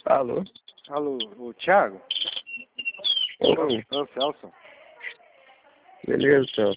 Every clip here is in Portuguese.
Alô? Alô, o Thiago? Oi. Ô, Celso. Beleza, Celso.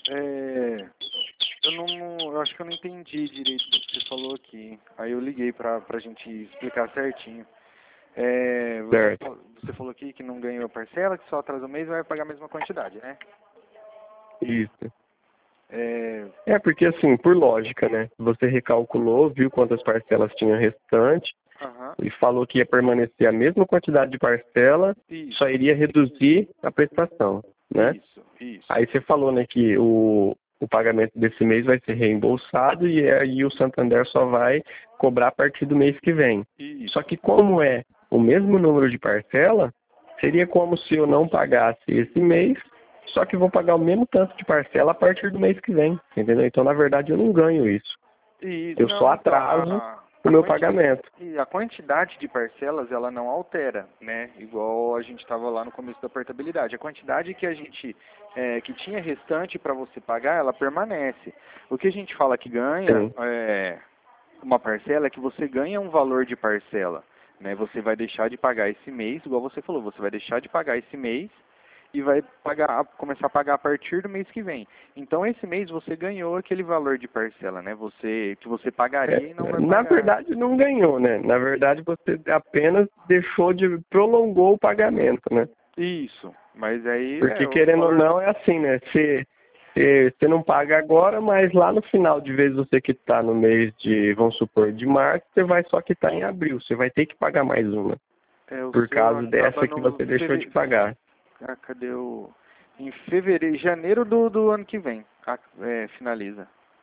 Eu acho que eu não entendi direito o que você falou aqui. Aí eu liguei pra gente explicar certinho. Certo. Você falou aqui que não ganhou a parcela, que só atrasa um mês e vai pagar a mesma quantidade, né? Isso. É, Porque assim, por lógica, né? Você recalculou, viu quantas parcelas tinha restante aham, e falou que ia permanecer a mesma quantidade de parcela, isso, só iria reduzir a prestação, né? isso. Aí você falou, né, que o pagamento desse mês vai ser reembolsado e aí o Santander só vai cobrar a partir do mês que vem. Isso. Só que como é o mesmo número de parcela, seria como se eu não pagasse esse mês, só que vou pagar o mesmo tanto de parcela a partir do mês que vem, entendeu? Então, na verdade, eu não ganho isso. Eu Não, só então, atraso o meu pagamento. E a quantidade de parcelas, ela não altera, né? Igual a gente estava lá no começo da portabilidade. A quantidade que a gente, que tinha restante para você pagar, ela permanece. O que a gente fala que ganha, Sim. uma parcela, é que você ganha um valor de parcela, né? Você vai deixar de pagar esse mês, igual você falou, você vai deixar de pagar esse mês e vai começar a pagar a partir do mês que vem. Então esse mês você ganhou aquele valor de parcela, né? Que você pagaria e não vai Na pagar. verdade, não ganhou, né? Na verdade, você apenas prolongou o pagamento, né? Isso, mas aí Porque, o querendo ou valor. não, é assim, né? Você não paga agora, mas lá no final, de vez você quitar no mês de, vamos supor, de março, você vai só quitar em abril. Você vai ter que pagar mais uma, O por seu causa acaba dessa que no você deixou de pagar. cadê o. Em fevereiro, janeiro do ano que vem. Finaliza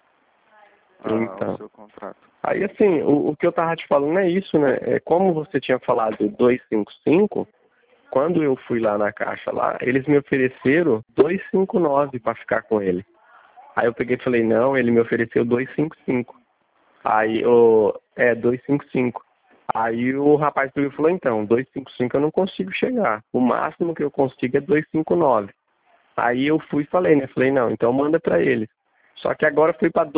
o Então, seu contrato. aí assim, o que eu tava te falando é isso, né? Como você tinha falado 255, quando eu fui lá na caixa lá, eles me ofereceram 259 para ficar com ele. Aí eu peguei e falei, não, ele me ofereceu 255. Aí, 255. Aí o rapaz pegou e falou, então, 255 eu não consigo chegar. O máximo que eu consigo é 259. Aí eu fui e falei, né? Falei, não, então manda para eles. Só que agora fui para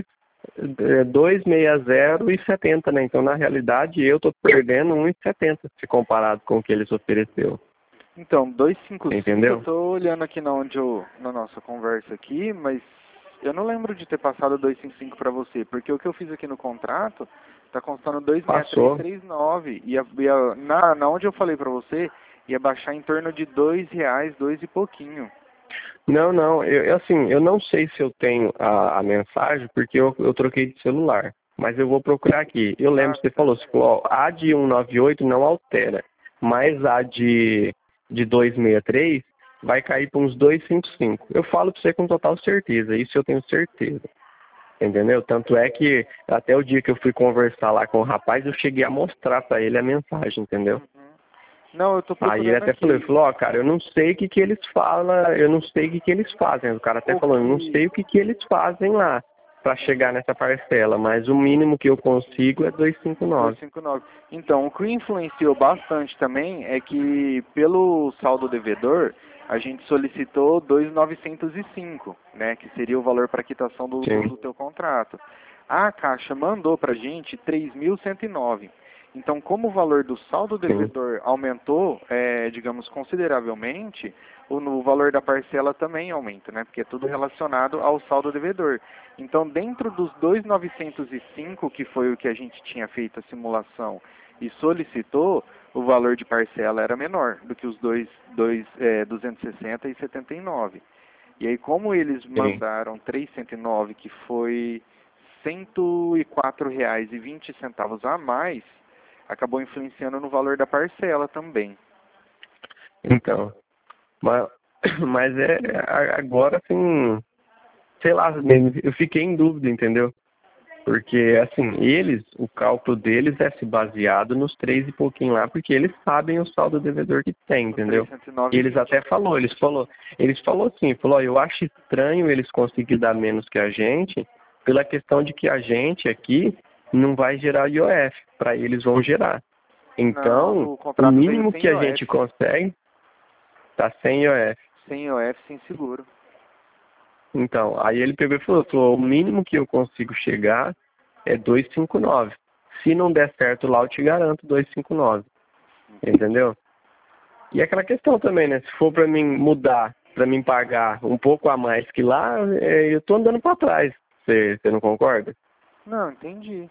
260 e 70, né? Então, na realidade, eu tô perdendo 1,70 se comparado com o que eles ofereceu. Então, 255, eu Entendeu? tô olhando aqui na nossa conversa aqui, mas eu não lembro de ter passado 255 para você, porque o que eu fiz aqui no contrato tá constando Passou. 26339 na onde eu falei para você ia baixar em torno de R$ 2, dois e pouquinho. Não, assim, eu não sei se eu tenho a mensagem, porque eu troquei de celular. Mas eu vou procurar aqui. Eu lembro que você falou, ó, a de 198 não altera, mas a de 263 vai cair para uns 255. Eu falo para você com total certeza, isso eu tenho certeza. Entendeu? Tanto é que até o dia que eu fui conversar lá com o rapaz, eu cheguei a mostrar para ele a mensagem, entendeu? Não, eu tô Aí ele procurando até falou, aqui. ele falou, ó, cara, eu não sei o que que eles falam, eu não sei o que que eles fazem. O cara até O falou, eu não que sei o que que eles fazem lá para chegar nessa parcela, mas o mínimo que eu consigo é 259. 259. Então, o que influenciou bastante também é que, pelo saldo devedor, a gente solicitou 2.905, né, que seria o valor para quitação Sim, do teu contrato. A Caixa mandou para a gente 3.109. Então, como o valor do saldo sim, devedor aumentou, digamos, consideravelmente, o valor da parcela também aumenta, né? Porque é tudo relacionado ao saldo devedor. Então, dentro dos 2.905, que foi o que a gente tinha feito a simulação e solicitou, o valor de parcela era menor do que os 260 e 79. E aí, como eles sim. mandaram 309, que foi R$ 104,20 a mais, acabou influenciando no valor da parcela também. Então, mas, mas agora assim, sei lá, eu fiquei em dúvida, entendeu? Porque, assim, o cálculo deles é se baseado nos 3 e pouquinho lá, porque eles sabem o saldo devedor que tem, Os entendeu? E eles 309,20. até eles falou assim, falou, ó, eu acho estranho eles conseguirem dar menos que a gente, pela questão de que a gente aqui não vai gerar IOF, para eles vão gerar. Então, Não, o o contrato veio mínimo sem que a gente IOF. consegue tá sem IOF. Sem IOF, sem seguro. Então, aí ele pegou e falou, o mínimo que eu consigo chegar é 259. Se não der certo lá, eu te garanto 259. entendeu? E aquela questão também, né? Se for para mim mudar, para mim pagar um pouco a mais que lá, eu tô andando para trás. Você não concorda? Não, entendi.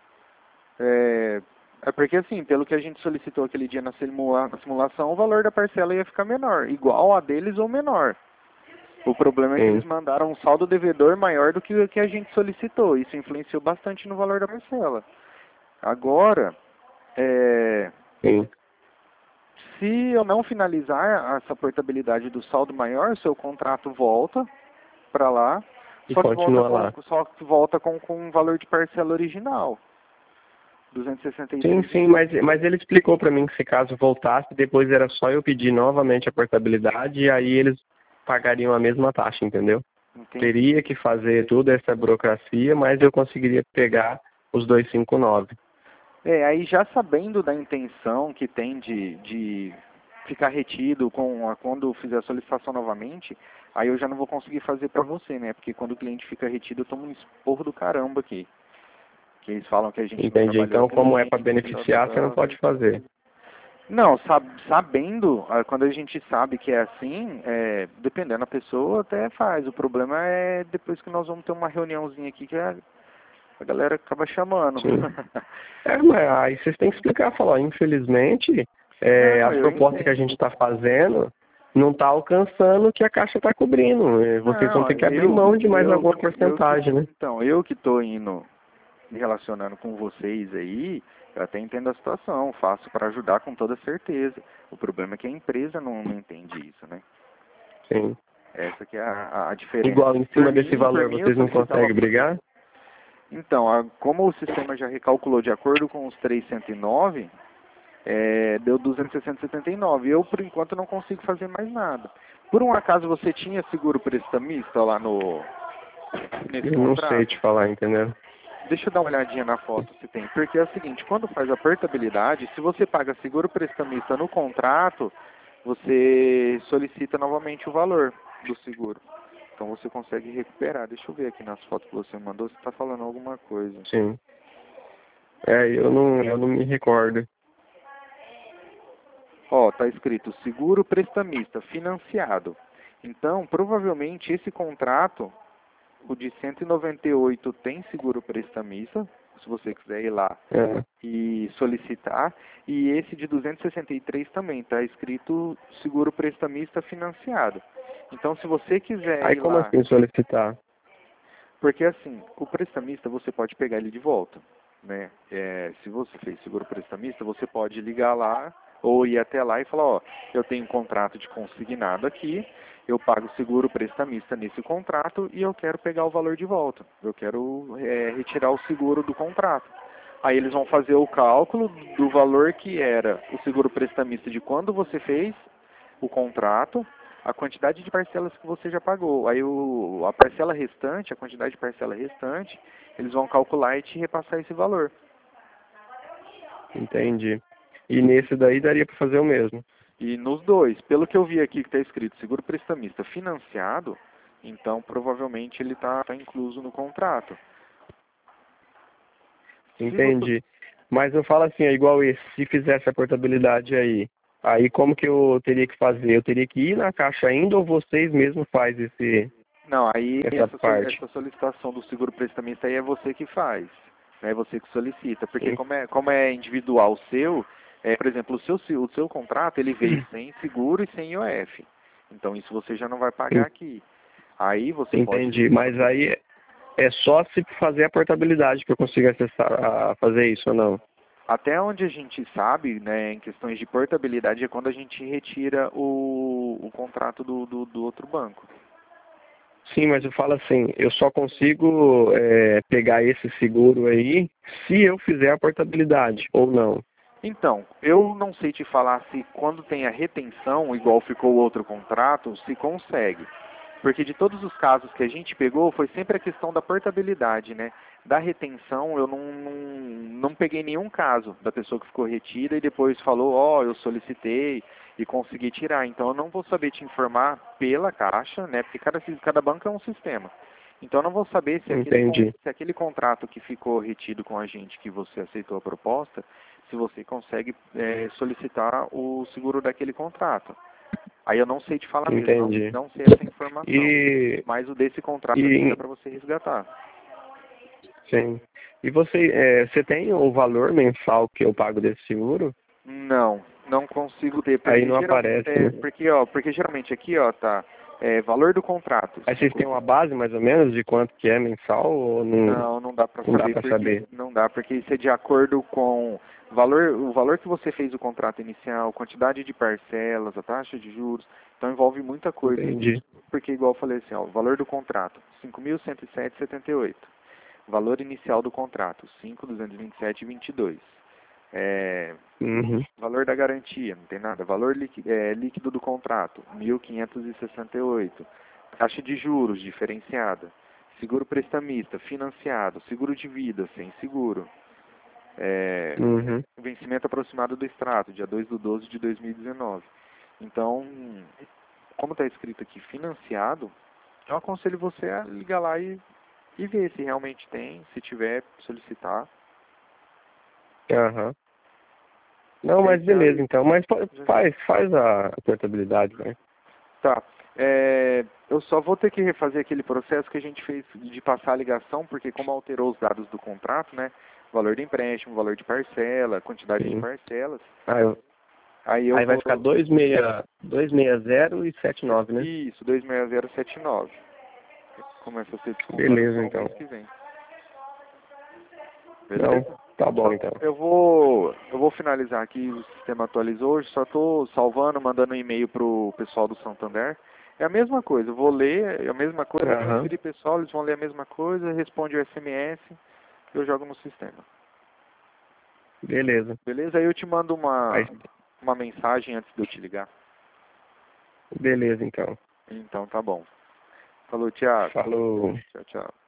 É porque assim, pelo que a gente solicitou aquele dia na na simulação, o valor da parcela ia ficar menor, igual a deles ou menor. O problema é que Sim, eles mandaram um saldo devedor maior do que o que a gente solicitou. Isso influenciou bastante no valor da parcela. Agora, é, sim. se eu não finalizar essa portabilidade do saldo maior, o seu contrato volta para lá, E só que volta continua com, lá. com o valor de parcela original, Sim, sim, 263,50. mas ele explicou para mim que se caso voltasse, depois era só eu pedir novamente a portabilidade e aí eles pagariam a mesma taxa, entendeu? Entendi. Teria que fazer toda essa burocracia, mas eu conseguiria pegar os 259. Aí já sabendo da intenção que tem de ficar retido quando fizer a solicitação novamente, aí eu já não vou conseguir fazer para você, né? Porque quando o cliente fica retido, eu tomo um esporro do caramba aqui. Que eles falam que a gente não Entendi. trabalhou Então, como é para direito, beneficiar, você não pode fazer. Não, sabendo, quando a gente sabe que é assim, dependendo da pessoa, até faz. O problema é depois que nós vamos ter uma reuniãozinha aqui que a galera acaba chamando. Sim. Mas aí vocês têm que explicar, falar, ó, infelizmente, Não, as eu propostas que a entendo. gente está fazendo não está alcançando o que a Caixa está cobrindo. Vocês vão Não, ter que abrir mão de mais alguma que, porcentagem, né? então, eu que estou indo me relacionando com vocês aí, eu até entendo a situação, faço para ajudar com toda certeza. O problema é que a empresa não entende isso, né? Sim. Essa que é a diferença. Igual em cima desse Por valor, mim eu vocês não solicitava. conseguem brigar? Então, como o sistema já recalculou de acordo com os 309, deu 260,79. Eu, por enquanto, não consigo fazer mais nada. Por um acaso você tinha seguro prestamista lá nesse Eu não sei contrato? te falar, entendeu? Deixa eu dar uma olhadinha na foto se tem. Porque é o seguinte, quando faz a portabilidade, se você paga seguro prestamista no contrato, você solicita novamente o valor do seguro. Então você consegue recuperar. Deixa eu ver aqui nas fotos que você mandou se está falando alguma coisa. Sim. Eu não me recordo. Ó, tá escrito seguro prestamista financiado. Então, provavelmente esse contrato, o de 198 tem seguro prestamista, se você quiser ir lá É. e solicitar, e esse de 263 também tá escrito seguro prestamista financiado. Então, se você quiser Aí ir como lá, assim solicitar? porque assim, o prestamista você pode pegar ele de volta, né? Se você fez seguro prestamista, você pode ligar lá ou ir até lá e falar, ó, eu tenho um contrato de consignado aqui, eu pago seguro prestamista nesse contrato e eu quero pegar o valor de volta. Eu quero retirar o seguro do contrato. Aí eles vão fazer o cálculo do valor que era o seguro prestamista de quando você fez o contrato, a quantidade de parcelas que você já pagou. Aí a parcela restante, a quantidade de parcela restante, eles vão calcular e te repassar esse valor. Entendi. E nesse daí daria para fazer o mesmo. E nos dois, pelo que eu vi aqui que está escrito seguro prestamista financiado, então provavelmente ele está incluso no contrato. Se você, Entendi. Mas eu falo assim, é igual esse, se fizesse a portabilidade aí como que eu teria que fazer? Eu teria que ir na Caixa ainda ou vocês mesmos faz não, aí essa parte? essa solicitação do seguro prestamista aí é você que faz, né? É você que solicita, porque Sim. como é individual o seu, por exemplo, o seu contrato ele veio sem seguro e sem IOF. Então isso você já não vai pagar aqui. Aí você pode. Entendi. Mas aí é só se fazer a portabilidade que eu consigo acessar a fazer isso ou não? Até onde a gente sabe, né, em questões de portabilidade, é quando a gente retira o contrato do outro banco. Sim, mas eu falo assim, eu só consigo pegar esse seguro aí se eu fizer a portabilidade ou não. Então, eu não sei te falar se quando tem a retenção, igual ficou o outro contrato, se consegue. Porque de todos os casos que a gente pegou, foi sempre a questão da portabilidade, né? Da retenção, eu não peguei nenhum caso da pessoa que ficou retida e depois falou, ó, eu solicitei e consegui tirar. Então, eu não vou saber te informar pela Caixa, né? Porque cada banco é um sistema. Então, eu não vou saber se Entendi. se aquele contrato que ficou retido com a gente, que você aceitou a proposta, se você consegue solicitar o seguro daquele contrato. Aí eu não sei te falar mesmo, Entendi. não sei essa informação. Mas o desse contrato é para você resgatar. Sim. E você tem o valor mensal que eu pago desse seguro? Não consigo ter. Aí não aparece, né? Porque geralmente aqui, ó, tá, valor do contrato. Aí vocês têm uma base mais ou menos de quanto que é mensal ou não? Não dá para Não saber, dá pra saber. Não dá, porque isso é de acordo com o valor que você fez o contrato inicial, quantidade de parcelas, a taxa de juros, então envolve muita coisa. Entendi. Porque igual eu falei assim, ó, o valor do contrato, 5.107,78. Valor inicial do contrato, 5.227,22. Valor da garantia, não tem nada. Valor líquido do contrato, 1.568. Taxa de juros diferenciada. Seguro prestamista, financiado. Seguro de vida, sem seguro. Vencimento aproximado do extrato, dia 2/12 de 2019. Então, como está escrito aqui, financiado, eu aconselho você a ligar lá e ver se realmente tem, se tiver, solicitar. Aham. Não, mas beleza então. Mas faz a portabilidade, né? Tá. Eu só vou ter que refazer aquele processo que a gente fez de passar a ligação, porque como alterou os dados do contrato, né? Valor do empréstimo, valor de parcela, quantidade de parcelas. Aí vai ficar 260 e 79, né? Isso, 26079. Começa a ser descontado beleza, no então. mês que vem. Beleza? Não, tá bom então. Eu vou finalizar aqui, o sistema atualizou hoje, só estou salvando, mandando um e-mail pro pessoal do Santander. É a mesma coisa, eu vou ler, é a mesma coisa, transferir pessoal, eles vão ler a mesma coisa, responde o SMS, eu jogo no sistema. Beleza. Beleza? Aí eu te mando uma mensagem antes de eu te ligar. Beleza, então. Então tá bom. Falou, Thiago. Falou. Tchau, tchau.